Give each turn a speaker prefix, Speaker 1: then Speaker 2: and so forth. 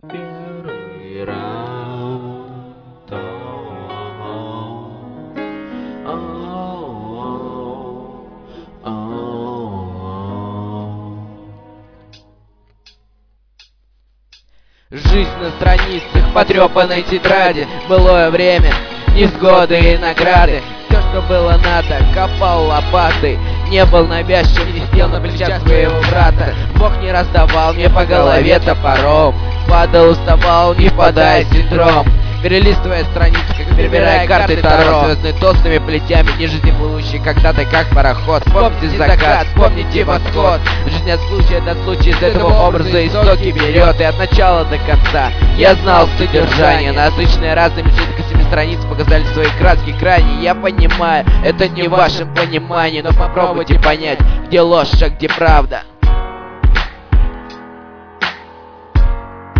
Speaker 1: Первый раунд. Жизнь на страницах потрепанной тетради, былое время, невзгоды и награды. Все, что было надо, копал лопатой. Не был навязчив, не сидел на плечах своего брата. Бог не раздавал мне по голове топором. Падал, уставал, не впадая в синдром. Перелистывая страницы, как перебирая карты Таро, звездные толстыми плетями, не жизни будущей, когда-то как пароход. Вспомните закат, вспомните восход. Жизнь от случая до случая, из этого образа истоки берет. И от начала до конца я знал содержание, насыщенное разными жидкостями страниц показали свои краски крайне. Я понимаю, это не в вашем понимании, но попробуйте понять, где ложь, а где правда.